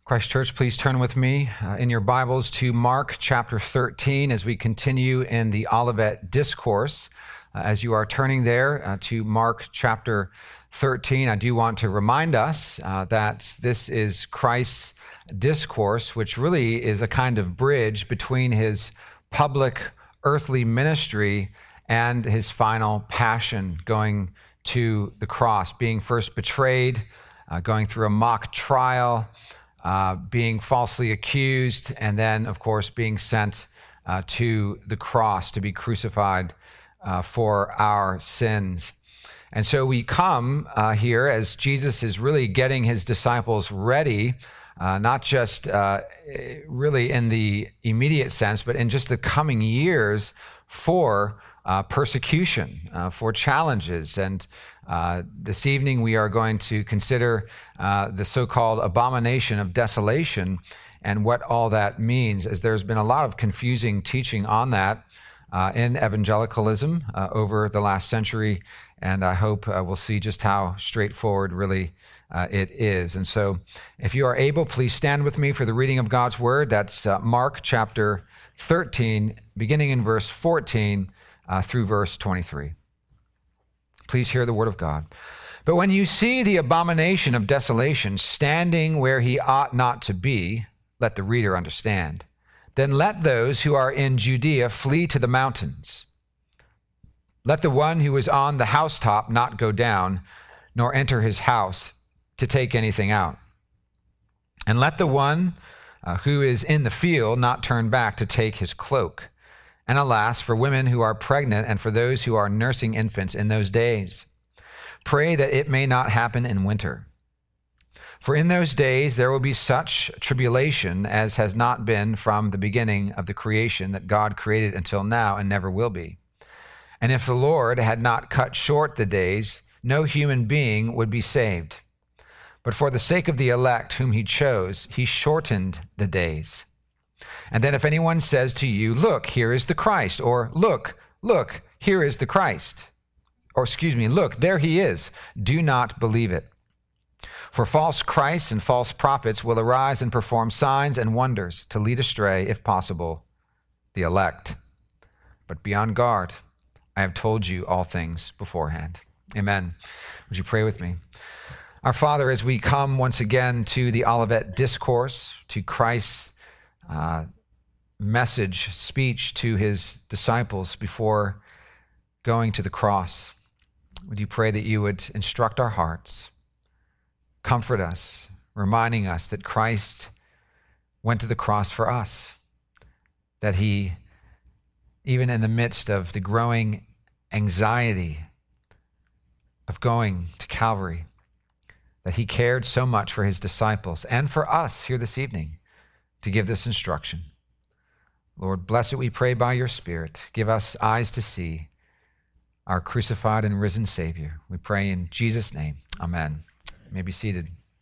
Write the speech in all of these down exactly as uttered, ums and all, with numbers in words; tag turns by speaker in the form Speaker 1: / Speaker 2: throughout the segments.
Speaker 1: Christ Church, please turn with me uh, in your Bibles to Mark chapter thirteen as we continue in the Olivet Discourse. Uh, as you are turning there uh, to Mark chapter thirteen, I do want to remind us uh, that this is Christ's discourse, which really is a kind of bridge between his public earthly ministry and his final passion, going to the cross, being first betrayed, uh, going through a mock trial, Uh, being falsely accused, and then, of course, being sent uh, to the cross to be crucified uh, for our sins. And so we come uh, here as Jesus is really getting his disciples ready, uh, not just uh, really in the immediate sense, but in just the coming years for uh, persecution, uh, for challenges. And Uh, this evening, we are going to consider uh, the so-called abomination of desolation and what all that means, as there's been a lot of confusing teaching on that uh, in evangelicalism uh, over the last century, and I hope uh, we'll see just how straightforward really uh, it is. And so, if you are able, please stand with me for the reading of God's Word. That's uh, Mark chapter thirteen, beginning in verse fourteen uh, through verse twenty-three. Please hear the word of God. But when you see the abomination of desolation standing where he ought not to be, let the reader understand. Then let those who are in Judea flee to the mountains. Let the one who is on the housetop not go down, nor enter his house to take anything out. And let the one uh, who is in the field not turn back to take his cloak. And alas, for women who are pregnant and for those who are nursing infants in those days. Pray that it may not happen in winter. For in those days there will be such tribulation as has not been from the beginning of the creation that God created until now and never will be. And if the Lord had not cut short the days, no human being would be saved. But for the sake of the elect whom he chose, he shortened the days. And then if anyone says to you, look, here is the Christ, or look, look, here is the Christ, or excuse me, look, there he is, do not believe it. For false Christs and false prophets will arise and perform signs and wonders to lead astray, if possible, the elect. But be on guard. I have told you all things beforehand. Amen. Would you pray with me? Our Father, as we come once again to the Olivet Discourse, to Christ's Uh, message, speech to his disciples before going to the cross. Would you pray that you would instruct our hearts, comfort us, reminding us that Christ went to the cross for us, that he, even in the midst of the growing anxiety of going to Calvary, that he cared so much for his disciples and for us here this evening, to give this instruction. Lord, bless it, we pray, by your Spirit. Give us eyes to see our crucified and risen Savior. We pray in Jesus' name. Amen. You may be seated.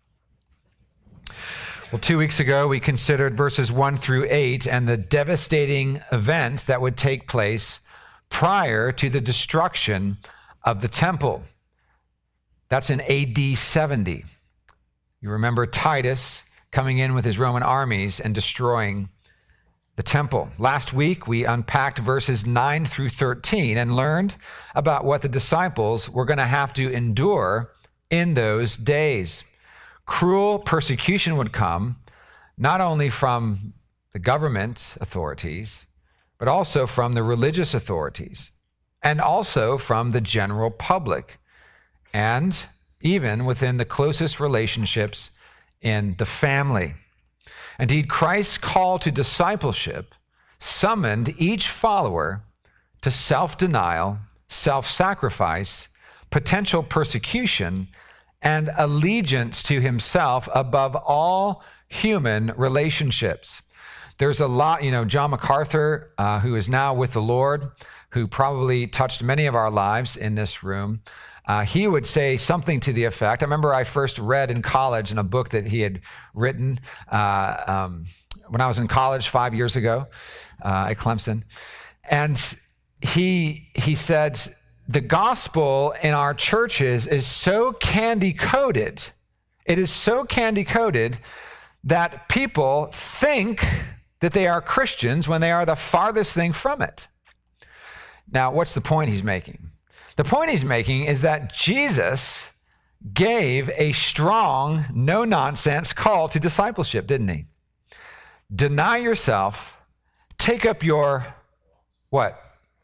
Speaker 1: Well, two weeks ago, we considered verses one through eight and the devastating events that would take place prior to the destruction of the temple. That's in A D seventy. You remember Titus coming in with his Roman armies and destroying the temple. Last week, we unpacked verses nine through thirteen and learned about what the disciples were going to have to endure in those days. Cruel persecution would come, not only from the government authorities, but also from the religious authorities, and also from the general public, and even within the closest relationships in the family. Indeed, Christ's call to discipleship summoned each follower to self-denial, self-sacrifice, potential persecution, and allegiance to himself above all human relationships. There's a lot, you know, John MacArthur, uh, who is now with the Lord, who probably touched many of our lives in this room, Uh, he would say something to the effect, I remember I first read in college in a book that he had written uh, um, when I was in college five years ago uh, at Clemson. And he he said, the gospel in our churches is so candy-coated, it is so candy-coated that people think that they are Christians when they are the farthest thing from it. Now, what's the point he's making? The point he's making is that Jesus gave a strong, no-nonsense call to discipleship, didn't he? Deny yourself, take up your, what?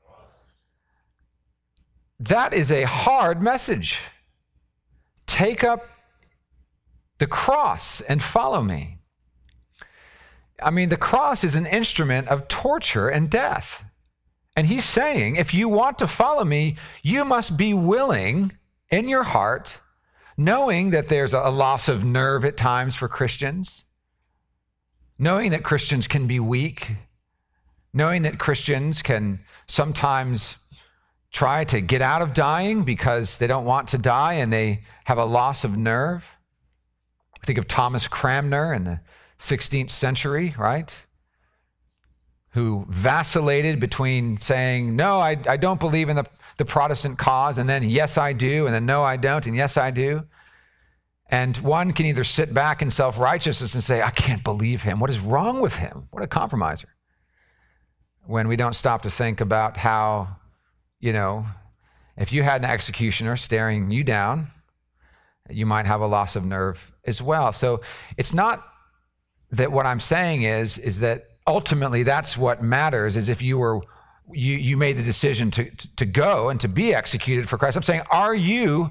Speaker 1: That is a hard message. Take up the cross and follow me. I mean, the cross is an instrument of torture and death. And he's saying, if you want to follow me, you must be willing in your heart, knowing that there's a loss of nerve at times for Christians, knowing that Christians can be weak, knowing that Christians can sometimes try to get out of dying because they don't want to die and they have a loss of nerve. Think of Thomas Cranmer in the sixteenth century, right? Who vacillated between saying, no, I, I don't believe in the, the Protestant cause, and then, yes, I do, and then, no, I don't, and yes, I do. And one can either sit back in self-righteousness and say, I can't believe him. What is wrong with him? What a compromiser. When we don't stop to think about how, you know, if you had an executioner staring you down, you might have a loss of nerve as well. So it's not that what I'm saying is, is that ultimately that's what matters, is if you were, you, you made the decision to, to, to go and to be executed for Christ. I'm saying, are you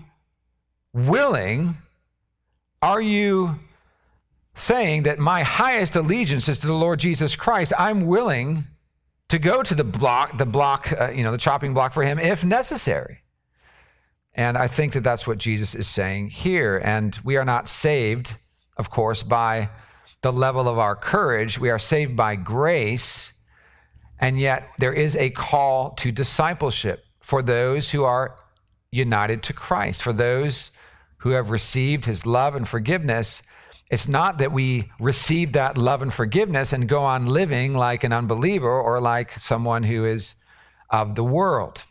Speaker 1: willing, are you saying that my highest allegiance is to the Lord Jesus Christ? I'm willing to go to the block, the block, uh, you know, the chopping block for him if necessary. And I think that that's what Jesus is saying here. And we are not saved, of course, by the level of our courage. We are saved by grace. And yet there is a call to discipleship for those who are united to Christ, for those who have received his love and forgiveness. It's not that we receive that love and forgiveness and go on living like an unbeliever or like someone who is of the world.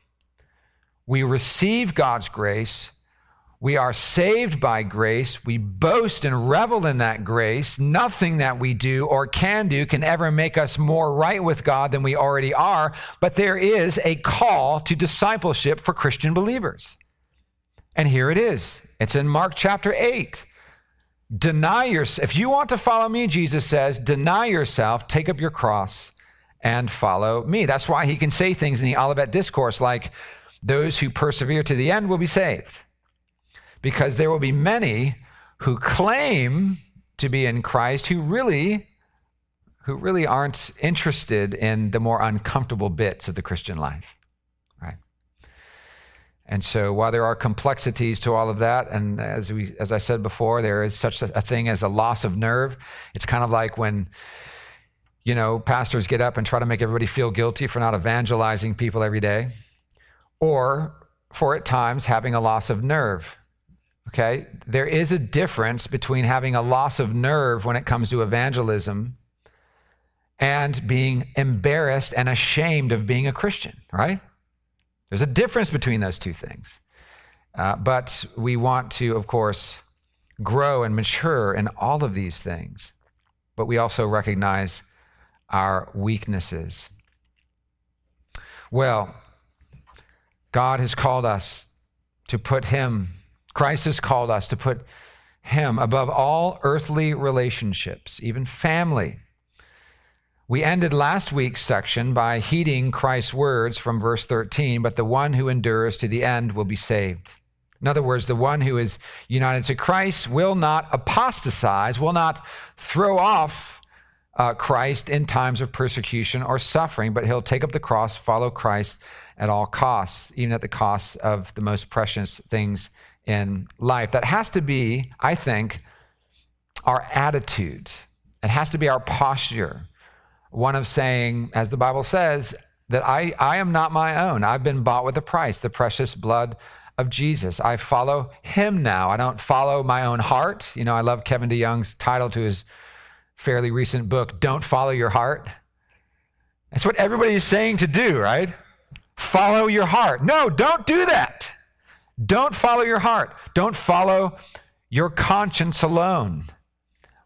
Speaker 1: We receive God's grace. We are saved by grace. We boast and revel in that grace. Nothing that we do or can do can ever make us more right with God than we already are. But there is a call to discipleship for Christian believers. And here it is. It's in Mark chapter eight. Deny yourself. If you want to follow me, Jesus says, deny yourself, take up your cross, and follow me. That's why he can say things in the Olivet Discourse like, those who persevere to the end will be saved. Because there will be many who claim to be in Christ who really, who really aren't interested in the more uncomfortable bits of the Christian life, right? And so while there are complexities to all of that, and as we, as I said before, there is such a thing as a loss of nerve. It's kind of like when, you know, pastors get up and try to make everybody feel guilty for not evangelizing people every day, or for at times having a loss of nerve. Okay, there is a difference between having a loss of nerve when it comes to evangelism and being embarrassed and ashamed of being a Christian, right? There's a difference between those two things. Uh, but we want to, of course, grow and mature in all of these things. But we also recognize our weaknesses. Well, God has called us to put him, Christ has called us to put him above all earthly relationships, even family. We ended last week's section by heeding Christ's words from verse thirteen, but the one who endures to the end will be saved. In other words, the one who is united to Christ will not apostatize, will not throw off uh, Christ in times of persecution or suffering, but he'll take up the cross, follow Christ at all costs, even at the cost of the most precious things in life. That has to be, I think, our attitude. It has to be our posture. One of saying, as the Bible says, that I, I am not my own. I've been bought with a price, the precious blood of Jesus. I follow him now. I don't follow my own heart. You know, I love Kevin DeYoung's title to his fairly recent book, Don't Follow Your Heart. That's what everybody is saying to do, right? Follow your heart. No, don't do that. Don't follow your heart. Don't follow your conscience alone.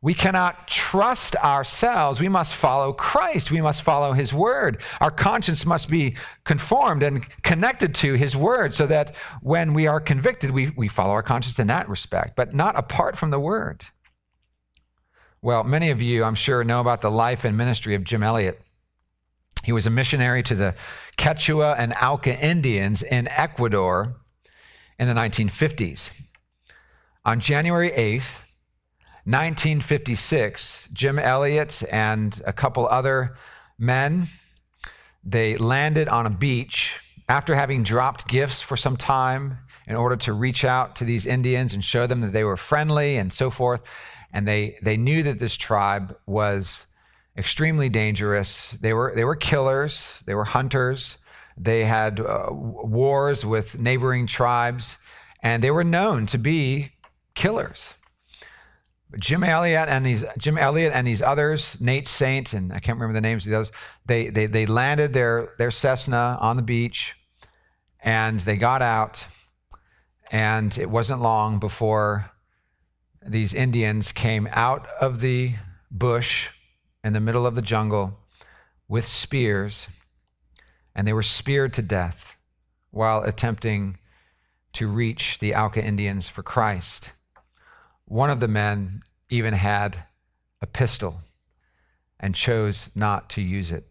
Speaker 1: We cannot trust ourselves. We must follow Christ. We must follow his word. Our conscience must be conformed and connected to his word so that when we are convicted, we, we follow our conscience in that respect, but not apart from the word. Well, many of you, I'm sure, know about the life and ministry of Jim Elliot. He was a missionary to the Quechua and Auca Indians in Ecuador in the nineteen fifties. On January eighth, nineteen fifty-six, Jim Elliot and a couple other men, they landed on a beach after having dropped gifts for some time in order to reach out to these Indians and show them that they were friendly and so forth. And they, they knew that this tribe was extremely dangerous. They were, they were killers. They were hunters. They had uh, wars with neighboring tribes, and they were known to be killers. Jim Elliot and these Jim Elliot and these others, Nate Saint, and I can't remember the names of the others, they they they landed their their Cessna on the beach, and they got out, and it wasn't long before these Indians came out of the bush in the middle of the jungle with spears, and they were speared to death while attempting to reach the Auca Indians for Christ. One of the men even had a pistol and chose not to use it.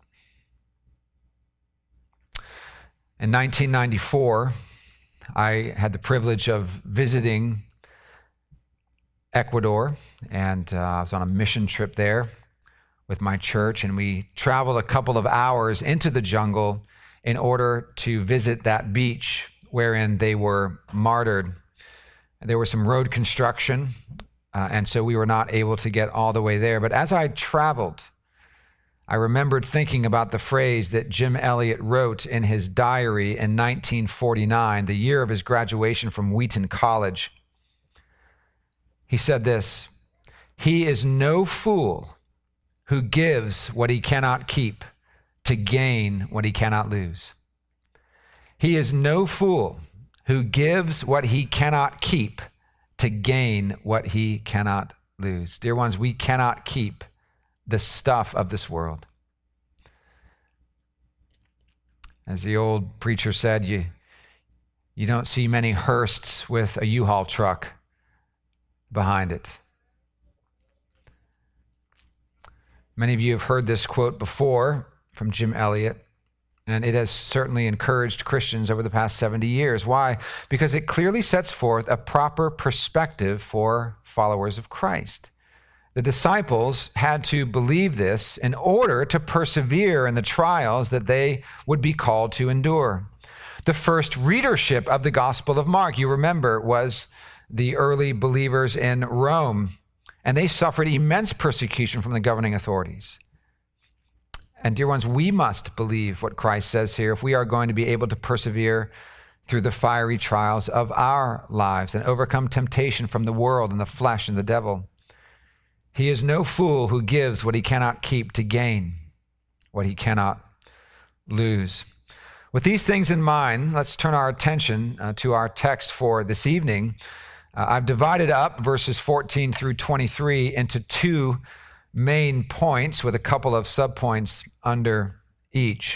Speaker 1: In nineteen ninety-four, I had the privilege of visiting Ecuador, and uh, I was on a mission trip there with my church, and we traveled a couple of hours into the jungle in order to visit that beach wherein they were martyred. There was some road construction, uh, and so we were not able to get all the way there. But as I traveled, I remembered thinking about the phrase that Jim Elliot wrote in his diary in nineteen forty-nine, the year of his graduation from Wheaton College. He said this: "He is no fool who gives what he cannot keep to gain what he cannot lose. He is no fool who gives what he cannot keep to gain what he cannot lose." Dear ones, we cannot keep the stuff of this world. As the old preacher said, you, you don't see many hearses with a U-Haul truck behind it. Many of you have heard this quote before from Jim Elliot, and it has certainly encouraged Christians over the past seventy years. Why? Because it clearly sets forth a proper perspective for followers of Christ. The disciples had to believe this in order to persevere in the trials that they would be called to endure. The first readership of the Gospel of Mark, you remember, was the early believers in Rome, and they suffered immense persecution from the governing authorities. And dear ones, we must believe what Christ says here if we are going to be able to persevere through the fiery trials of our lives and overcome temptation from the world and the flesh and the devil. He is no fool who gives what he cannot keep to gain what he cannot lose. With these things in mind, let's turn our attention uh, to our text for this evening. Uh, I've divided up verses fourteen through twenty-three into two main points with a couple of subpoints under each.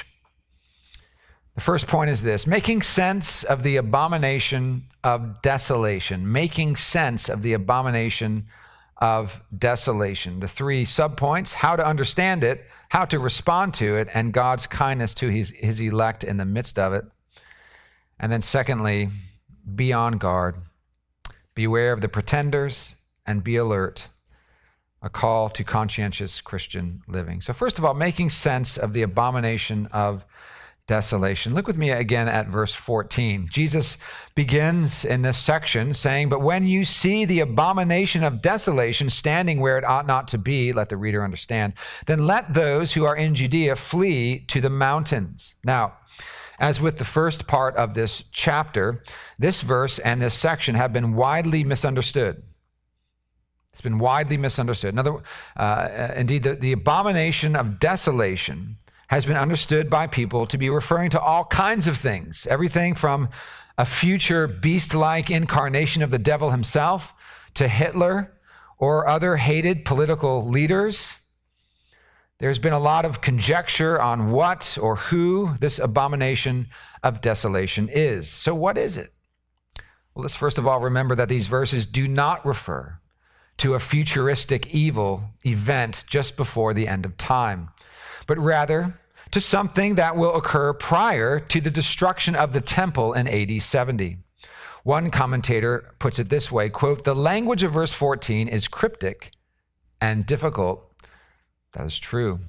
Speaker 1: The first point is this: making sense of the abomination of desolation. Making sense of the abomination of desolation. The three subpoints: how to understand it, how to respond to it, and God's kindness to his, his elect in the midst of it. And then secondly, be on guard. Beware of the pretenders and be alert. A call to conscientious Christian living. So first of all, making sense of the abomination of desolation. Look with me again at verse fourteen. Jesus begins in this section saying, "But when you see the abomination of desolation standing where it ought not to be," let the reader understand, "then let those who are in Judea flee to the mountains." Now, as with the first part of this chapter, this verse and this section have been widely misunderstood. It's been widely misunderstood. In other, uh, indeed, the, the abomination of desolation has been understood by people to be referring to all kinds of things, everything from a future beast-like incarnation of the devil himself to Hitler or other hated political leaders. There's been a lot of conjecture on what or who this abomination of desolation is. So what is it? Well, let's first of all remember that these verses do not refer to a futuristic evil event just before the end of time, but rather to something that will occur prior to the destruction of the temple in A D seventy. One commentator puts it this way, quote, "The language of verse fourteen is cryptic and difficult." That is true.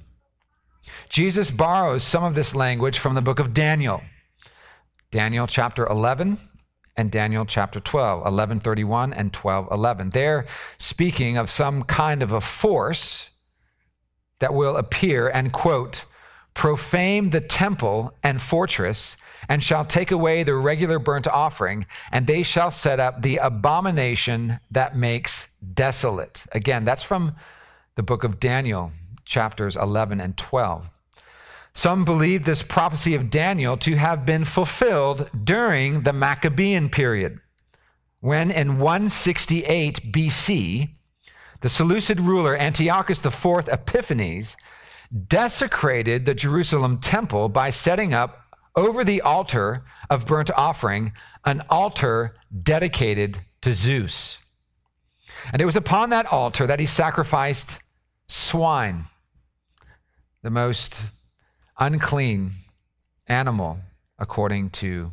Speaker 1: Jesus borrows some of this language from the book of Daniel. Daniel chapter eleven and Daniel chapter twelve, eleven thirty-one and twelve eleven. They're speaking of some kind of a force that will appear and, quote, "profane the temple and fortress, and shall take away the regular burnt offering, and they shall set up the abomination that makes desolate." Again, that's from the book of Daniel, chapters eleven and twelve. Some believe this prophecy of Daniel to have been fulfilled during the Maccabean period, when in one sixty-eight B C, the Seleucid ruler Antiochus the fourth Epiphanes desecrated the Jerusalem temple by setting up over the altar of burnt offering an altar dedicated to Zeus. And it was upon that altar that he sacrificed swine, the most unclean animal according to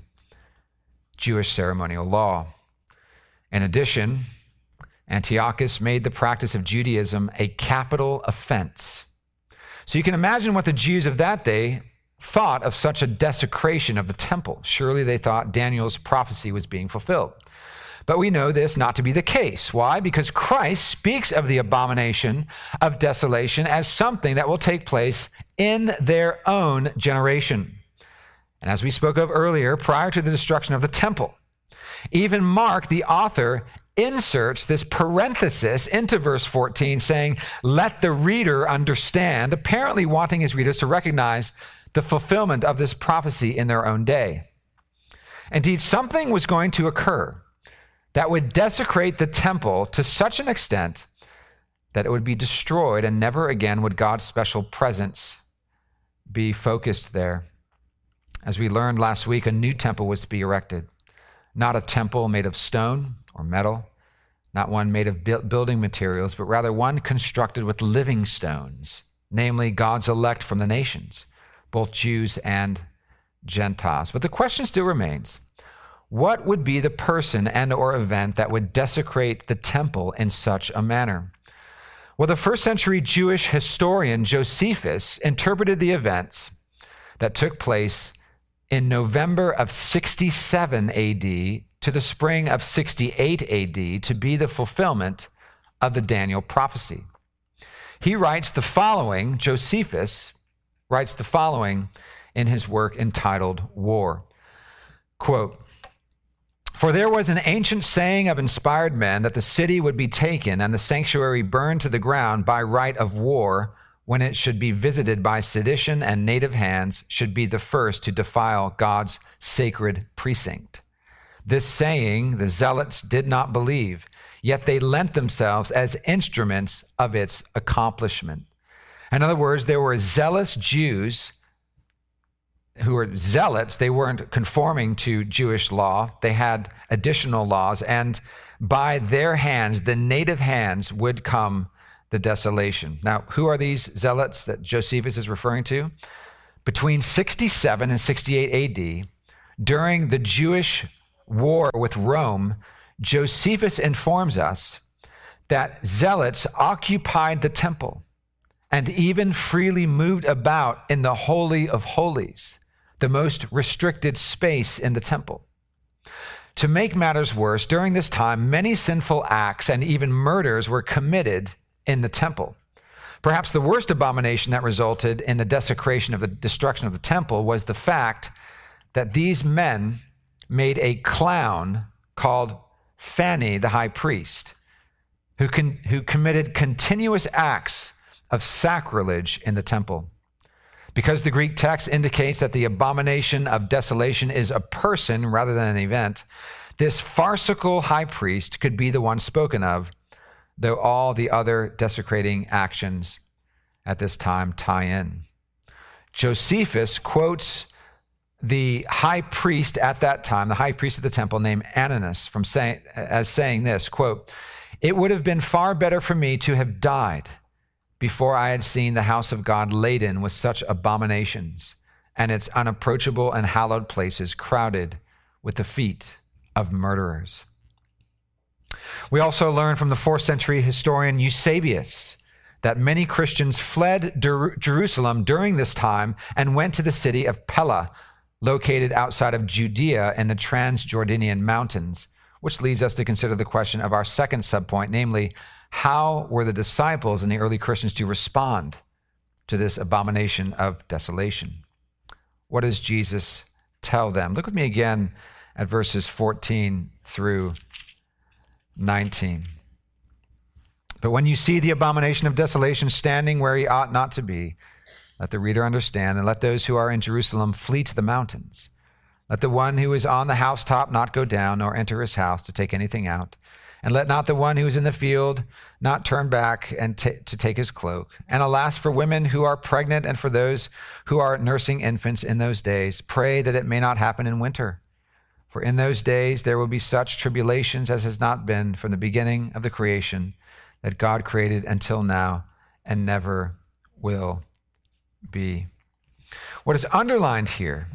Speaker 1: Jewish ceremonial law. In addition, Antiochus made the practice of Judaism a capital offense. So you can imagine what the Jews of that day thought of such a desecration of the temple. Surely they thought Daniel's prophecy was being fulfilled. But we know this not to be the case. Why? Because Christ speaks of the abomination of desolation as something that will take place in their own generation. And as we spoke of earlier, prior to the destruction of the temple, even Mark, the author, inserts this parenthesis into verse fourteen, saying, "Let the reader understand," apparently wanting his readers to recognize the fulfillment of this prophecy in their own day. Indeed, something was going to occur that would desecrate the temple to such an extent that it would be destroyed, and never again would God's special presence be focused there. As we learned last week, a new temple was to be erected, not a temple made of stone or metal, not one made of building materials, but rather one constructed with living stones, namely God's elect from the nations, both Jews and Gentiles. But the question still remains, what would be the person and or event that would desecrate the temple in such a manner? Well, the first century Jewish historian Josephus interpreted the events that took place in November of sixty-seven A D to the spring of sixty-eight A D to be the fulfillment of the Daniel prophecy. He writes the following, Josephus writes the following in his work entitled War. Quote, "For there was an ancient saying of inspired men that the city would be taken and the sanctuary burned to the ground by right of war, when it should be visited by sedition and native hands should be the first to defile God's sacred precinct. This saying the zealots did not believe, yet they lent themselves as instruments of its accomplishment." In other words, there were zealous Jews who were zealots. They weren't conforming to Jewish law. They had additional laws, and by their hands, the native hands, would come the desolation. Now, who are these zealots that Josephus is referring to? Between sixty-seven and sixty-eight A D, during the Jewish war with Rome, Josephus informs us that zealots occupied the temple and even freely moved about in the Holy of Holies, the most restricted space in the temple. To make matters worse, during this time, many sinful acts and even murders were committed in the temple. Perhaps the worst abomination that resulted in the desecration of the destruction of the temple was the fact that these men made a clown called Phani, the high priest, who, con- who committed continuous acts of sacrilege in the temple. Because the Greek text indicates that the abomination of desolation is a person rather than an event, this farcical high priest could be the one spoken of though all the other desecrating actions at this time tie in. Josephus quotes the high priest at that time, the high priest of the temple named Ananus, from saying, as saying this, quote, "It would have been far better for me to have died before I had seen the house of God laden with such abominations and its unapproachable and hallowed places crowded with the feet of murderers." We also learn from the fourth century historian Eusebius that many Christians fled Jer- Jerusalem during this time and went to the city of Pella, located outside of Judea in the Transjordanian mountains, which leads us to consider the question of our second subpoint, namely, how were the disciples and the early Christians to respond to this abomination of desolation? What does Jesus tell them? Look with me again at verses fourteen through nineteen. "But when you see the abomination of desolation standing where he ought not to be, let the reader understand, and let those who are in Jerusalem flee to the mountains. Let the one who is on the housetop not go down, nor enter his house to take anything out. And let not the one who is in the field not turn back and t- to take his cloak. And alas, for women who are pregnant and for those who are nursing infants in those days, pray that it may not happen in winter. For in those days there will be such tribulations as has not been from the beginning of the creation that God created until now and never will be." What is underlined here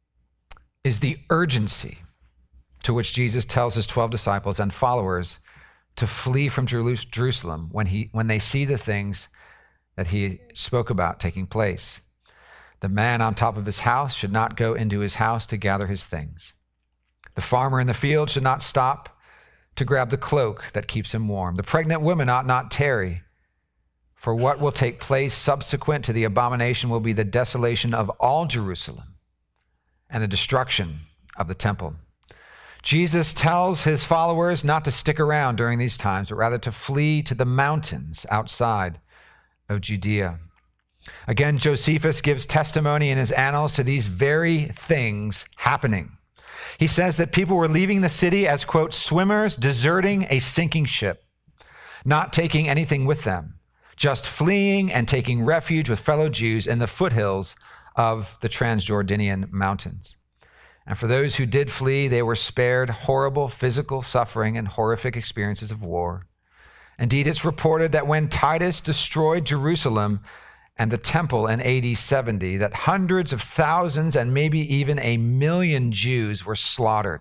Speaker 1: is the urgency to which Jesus tells his twelve disciples and followers to flee from Jerusalem when he when they see the things that he spoke about taking place. The man on top of his house should not go into his house to gather his things. The farmer in the field should not stop to grab the cloak that keeps him warm. The pregnant woman ought not tarry, for what will take place subsequent to the abomination will be the desolation of all Jerusalem and the destruction of the temple. Jesus tells his followers not to stick around during these times, but rather to flee to the mountains outside of Judea. Again, Josephus gives testimony in his annals to these very things happening. He says that people were leaving the city as, quote, swimmers deserting a sinking ship, not taking anything with them, just fleeing and taking refuge with fellow Jews in the foothills of the Transjordanian mountains. And for those who did flee, they were spared horrible physical suffering and horrific experiences of war. Indeed, it's reported that when Titus destroyed Jerusalem and the temple in A D seventy, that hundreds of thousands and maybe even a million Jews were slaughtered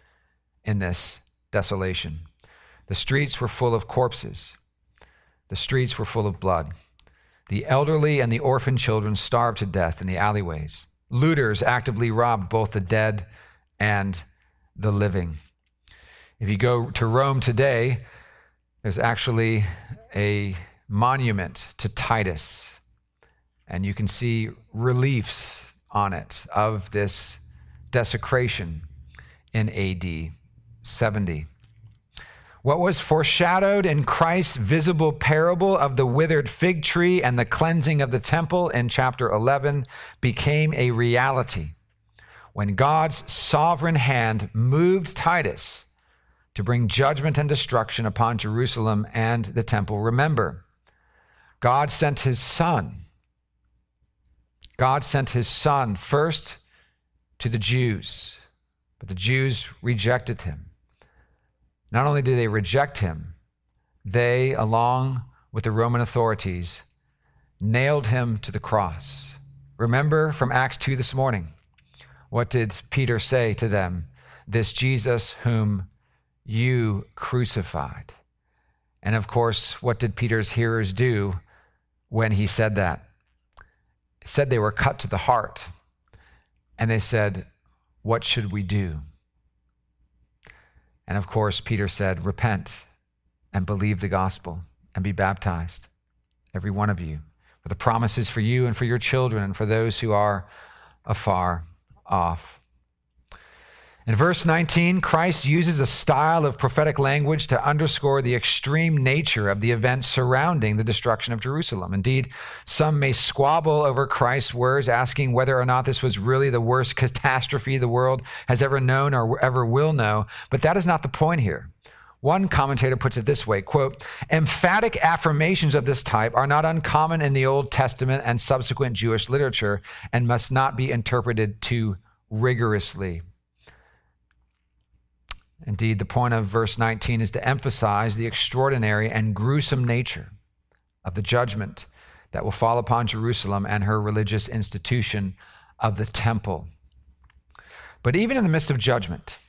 Speaker 1: in this desolation. The streets were full of corpses. The streets were full of blood. The elderly and the orphan children starved to death in the alleyways. Looters actively robbed both the dead and the living. If you go to Rome today, there's actually a monument to Titus, and you can see reliefs on it of this desecration in A D seventy. What was foreshadowed in Christ's visible parable of the withered fig tree and the cleansing of the temple in chapter eleven became a reality when God's sovereign hand moved Titus to bring judgment and destruction upon Jerusalem and the temple. Remember, God sent his son. God sent his son first to the Jews, but the Jews rejected him. Not only did they reject him, they, along with the Roman authorities, nailed him to the cross. Remember from Acts two this morning, what did Peter say to them? This Jesus whom you crucified. And of course, what did Peter's hearers do when he said that? He said they were cut to the heart. And they said, what should we do? And of course, Peter said, repent and believe the gospel and be baptized, every one of you. For the promise is for you and for your children and for those who are afar off. In verse nineteen, Christ uses a style of prophetic language to underscore the extreme nature of the events surrounding the destruction of Jerusalem. Indeed, some may squabble over Christ's words, asking whether or not this was really the worst catastrophe the world has ever known or ever will know. But that is not the point here. One commentator puts it this way, quote, emphatic affirmations of this type are not uncommon in the Old Testament and subsequent Jewish literature and must not be interpreted too rigorously. Indeed, the point of verse nineteen is to emphasize the extraordinary and gruesome nature of the judgment that will fall upon Jerusalem and her religious institution of the temple. But even in the midst of judgment,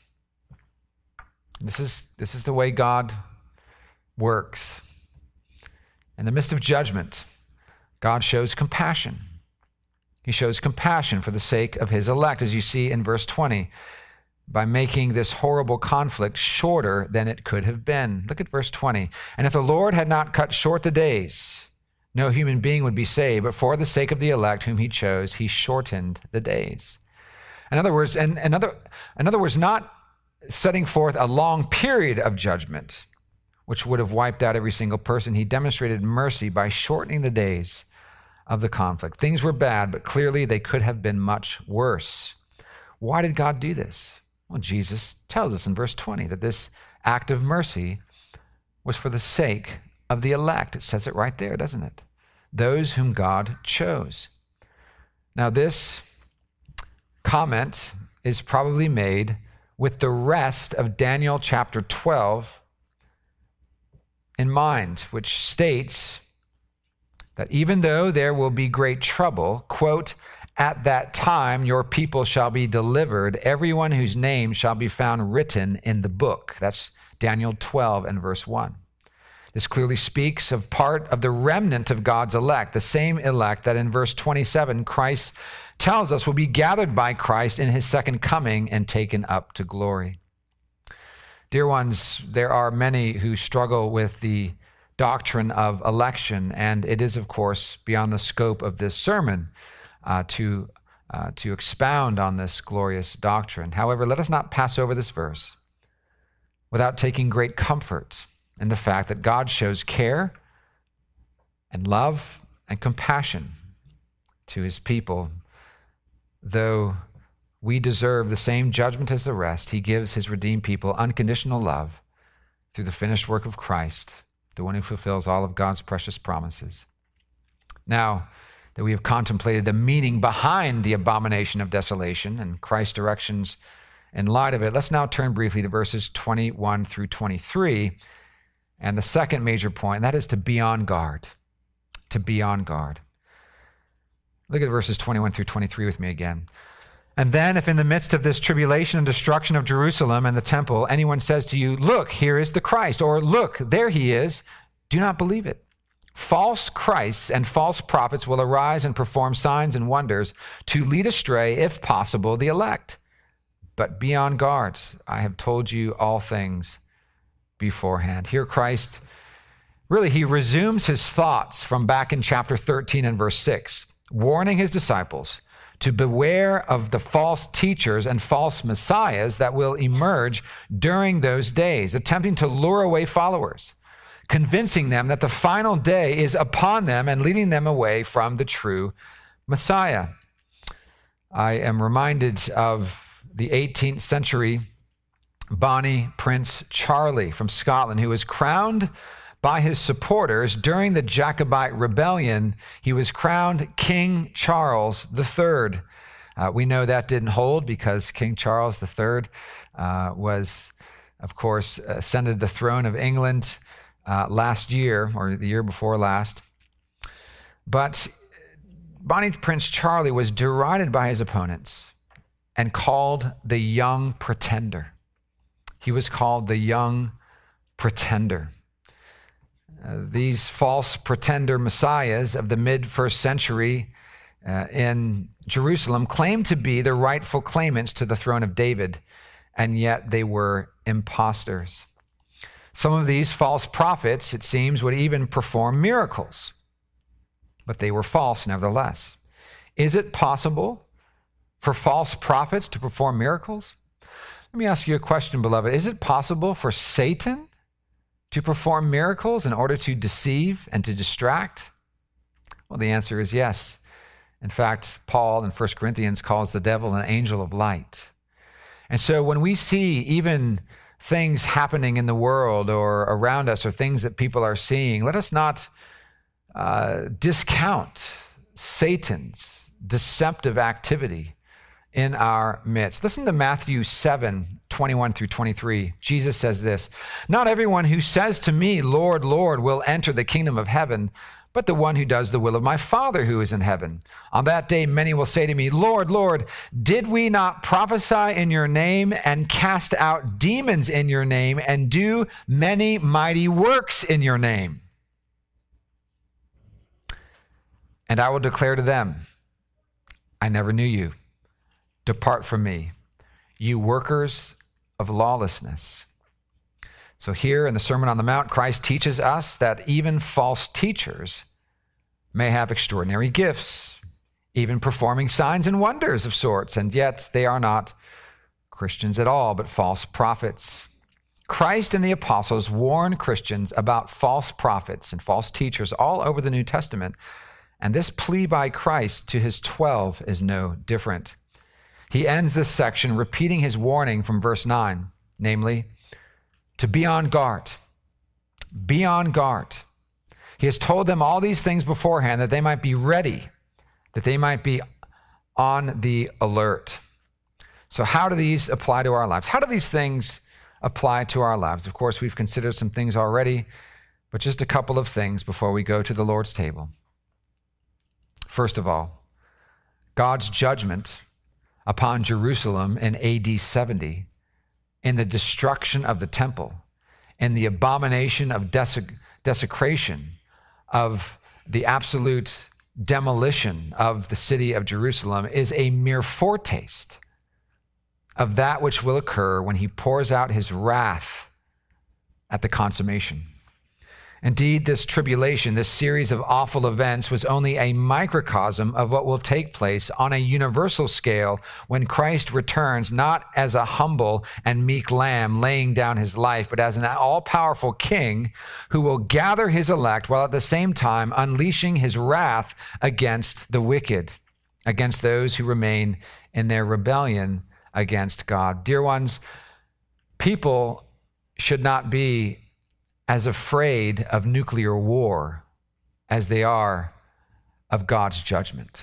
Speaker 1: This is, this is the way God works. In the midst of judgment, God shows compassion. He shows compassion for the sake of his elect, as you see in verse twenty, by making this horrible conflict shorter than it could have been. Look at verse twenty. And if the Lord had not cut short the days, no human being would be saved, but for the sake of the elect whom he chose, he shortened the days. In other words, and in other, in other words, not setting forth a long period of judgment, which would have wiped out every single person. He demonstrated mercy by shortening the days of the conflict. Things were bad, but clearly they could have been much worse. Why did God do this? Well, Jesus tells us in verse twenty that this act of mercy was for the sake of the elect. It says it right there, doesn't it? Those whom God chose. Now, this comment is probably made with the rest of Daniel chapter twelve in mind, which states that even though there will be great trouble, quote, at that time your people shall be delivered, everyone whose name shall be found written in the book. That's Daniel twelve and verse one. This clearly speaks of part of the remnant of God's elect, the same elect that in verse twenty-seven Christ tells us will be gathered by Christ in his second coming and taken up to glory. Dear ones, there are many who struggle with the doctrine of election, and it is, of course, beyond the scope of this sermon uh, to, uh, to expound on this glorious doctrine. However, let us not pass over this verse without taking great comfort in the fact that God shows care and love and compassion to his people. Though we deserve the same judgment as the rest, he gives his redeemed people unconditional love through the finished work of Christ, the one who fulfills all of God's precious promises. Now that we have contemplated the meaning behind the abomination of desolation and Christ's directions in light of it, let's now turn briefly to verses twenty-one through twenty-three, and the second major point, and that is to be on guard, to be on guard. Look at verses twenty-one through twenty-three with me again. And then if in the midst of this tribulation and destruction of Jerusalem and the temple, anyone says to you, look, here is the Christ, or look, there he is, do not believe it. False Christs and false prophets will arise and perform signs and wonders to lead astray, if possible, the elect. But be on guard. I have told you all things beforehand. Here Christ, really, he resumes his thoughts from back in chapter thirteen and verse six. Warning his disciples to beware of the false teachers and false messiahs that will emerge during those days, attempting to lure away followers, convincing them that the final day is upon them and leading them away from the true Messiah. I am reminded of the eighteenth century Bonnie Prince Charlie from Scotland, who was crowned by his supporters during the Jacobite rebellion. He was crowned King Charles the Third. Uh, we know that didn't hold because King Charles the Third uh, was, of course, ascended the throne of England uh, last year, or the year before last. But Bonnie Prince Charlie was derided by his opponents and called the young pretender. He was called the young pretender. Uh, these false pretender messiahs of the mid-first century uh, in Jerusalem claimed to be the rightful claimants to the throne of David, and yet they were imposters. Some of these false prophets, it seems, would even perform miracles, but they were false nevertheless. Is it possible for false prophets to perform miracles? Let me ask you a question, beloved. Is it possible for Satan to perform miracles in order to deceive and to distract? Well, the answer is yes. In fact, Paul in First Corinthians calls the devil an angel of light. And so when we see even things happening in the world or around us or things that people are seeing, let us not uh, discount Satan's deceptive activity in our midst. Listen to Matthew seven, twenty-one through twenty-three. Jesus says this, "Not everyone who says to me, 'Lord, Lord,' will enter the kingdom of heaven, but the one who does the will of my Father who is in heaven. On that day, many will say to me, 'Lord, Lord, did we not prophesy in your name and cast out demons in your name and do many mighty works in your name?' And I will declare to them, 'I never knew you. Depart from me, you workers of lawlessness.'" So here in the Sermon on the Mount, Christ teaches us that even false teachers may have extraordinary gifts, even performing signs and wonders of sorts, and yet they are not Christians at all, but false prophets. Christ and the apostles warn Christians about false prophets and false teachers all over the New Testament, and this plea by Christ to his twelve is no different. He ends this section repeating his warning from verse nine, namely, to be on guard. Be on guard. He has told them all these things beforehand that they might be ready, that they might be on the alert. So how do these apply to our lives? How do these things apply to our lives? Of course, we've considered some things already, but just a couple of things before we go to the Lord's table. First of all, God's judgment upon Jerusalem in A D seventy, in the destruction of the temple, in the abomination of desec- desecration, of the absolute demolition of the city of Jerusalem, is a mere foretaste of that which will occur when he pours out his wrath at the consummation. Indeed, this tribulation, this series of awful events, was only a microcosm of what will take place on a universal scale when Christ returns, not as a humble and meek lamb laying down his life, but as an all-powerful king who will gather his elect while at the same time unleashing his wrath against the wicked, against those who remain in their rebellion against God. Dear ones, people should not be as afraid of nuclear war as they are of God's judgment.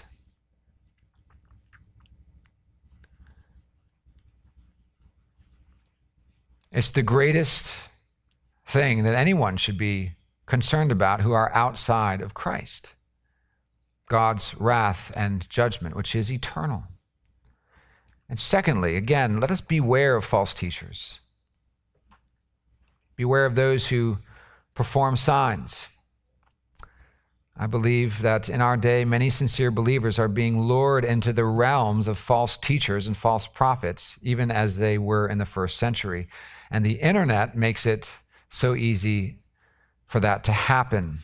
Speaker 1: It's the greatest thing that anyone should be concerned about who are outside of Christ. God's wrath and judgment, which is eternal. And secondly, again, let us beware of false teachers. Beware of those who perform signs. I believe that in our day, many sincere believers are being lured into the realms of false teachers and false prophets, even as they were in the first century. And the internet makes it so easy for that to happen.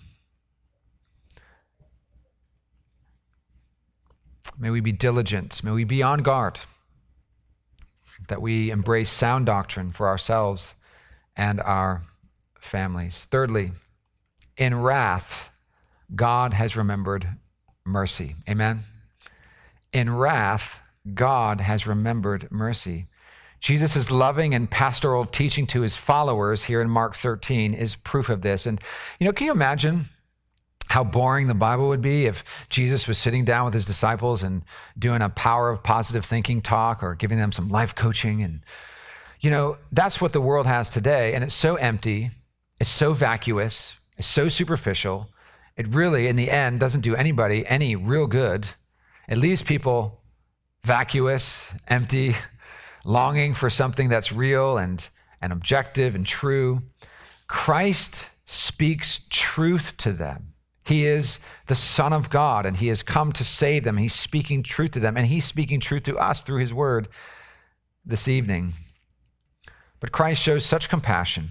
Speaker 1: May we be diligent. May we be on guard, that we embrace sound doctrine for ourselves and our families. Thirdly, in wrath, God has remembered mercy. Amen? In wrath, God has remembered mercy. Jesus' loving and pastoral teaching to his followers here in Mark thirteen is proof of this. And, you know, can you imagine how boring the Bible would be if Jesus was sitting down with his disciples and doing a power of positive thinking talk or giving them some life coaching? And you know, that's what the world has today, and it's so empty, it's so vacuous, it's so superficial. It really, in the end, doesn't do anybody any real good. It leaves people vacuous, empty, longing for something that's real and, and objective and true. Christ speaks truth to them. He is the Son of God, and he has come to save them. He's speaking truth to them, and he's speaking truth to us through his word this evening. But Christ shows such compassion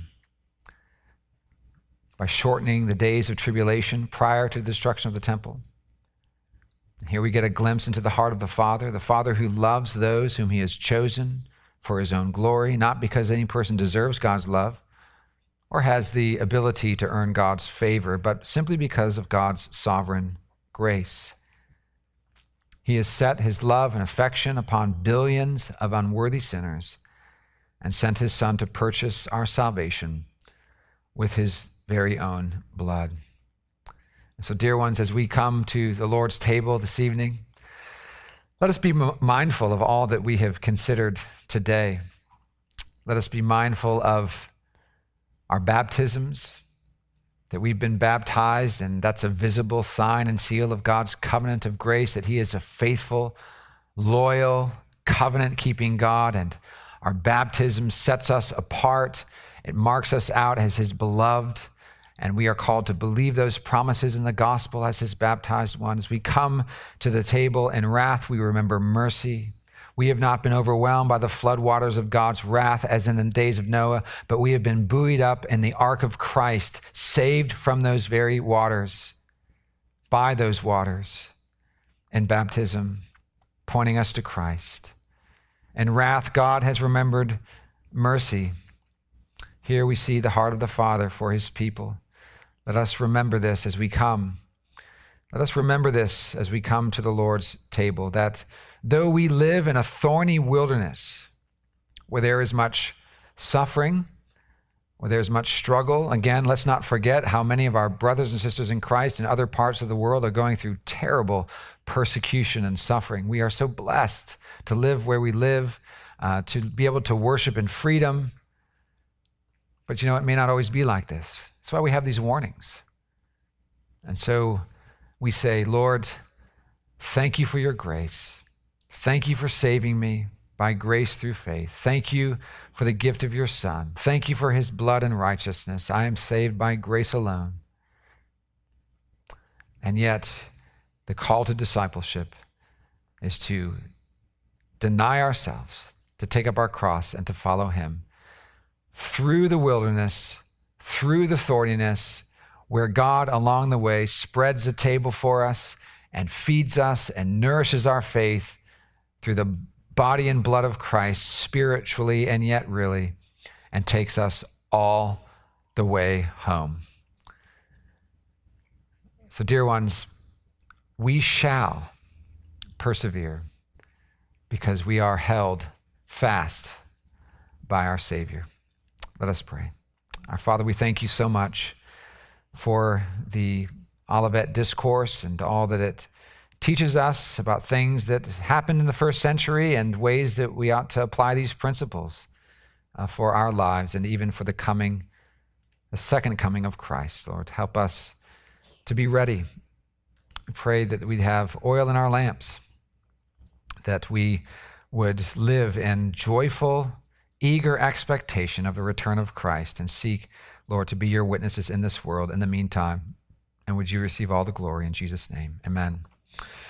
Speaker 1: by shortening the days of tribulation prior to the destruction of the temple. Here we get a glimpse into the heart of the Father, the Father who loves those whom he has chosen for his own glory, not because any person deserves God's love or has the ability to earn God's favor, but simply because of God's sovereign grace. He has set his love and affection upon billions of unworthy sinners, and sent his Son to purchase our salvation with his very own blood. And so, dear ones, as we come to the Lord's table this evening, let us be m- mindful of all that we have considered today. Let us be mindful of our baptisms, that we've been baptized, and that's a visible sign and seal of God's covenant of grace, that he is a faithful, loyal, covenant-keeping God, and our baptism sets us apart. It marks us out as his beloved, and we are called to believe those promises in the gospel as his baptized ones. We come to the table in wrath. We remember mercy. We have not been overwhelmed by the floodwaters of God's wrath as in the days of Noah, but we have been buoyed up in the ark of Christ, saved from those very waters, by those waters in baptism, pointing us to Christ. In wrath, God has remembered mercy. Here we see the heart of the Father for his people. Let us remember this as we come. Let us remember this as we come to the Lord's table, that though we live in a thorny wilderness where there is much suffering, where there's much struggle, again, let's not forget how many of our brothers and sisters in Christ in other parts of the world are going through terrible persecution and suffering. We are so blessed to live where we live, uh, to be able to worship in freedom. But you know, it may not always be like this. That's why we have these warnings. And so we say, Lord, thank you for your grace. Thank you for saving me by grace through faith. Thank you for the gift of your Son. Thank you for his blood and righteousness. I am saved by grace alone. And yet, the call to discipleship is to deny ourselves, to take up our cross, and to follow him through the wilderness, through the thorniness, where God along the way spreads the table for us and feeds us and nourishes our faith through the body and blood of Christ, spiritually and yet really, and takes us all the way home. So, dear ones, we shall persevere because we are held fast by our Savior. Let us pray. Our Father, we thank you so much for the Olivet Discourse and all that it teaches us about things that happened in the first century and ways that we ought to apply these principles uh, for our lives and even for the coming, the second coming of Christ. Lord, help us to be ready. We pray that we'd have oil in our lamps, that we would live in joyful, eager expectation of the return of Christ and seek, Lord, to be your witnesses in this world in the meantime. And would you receive all the glory in Jesus' name? Amen.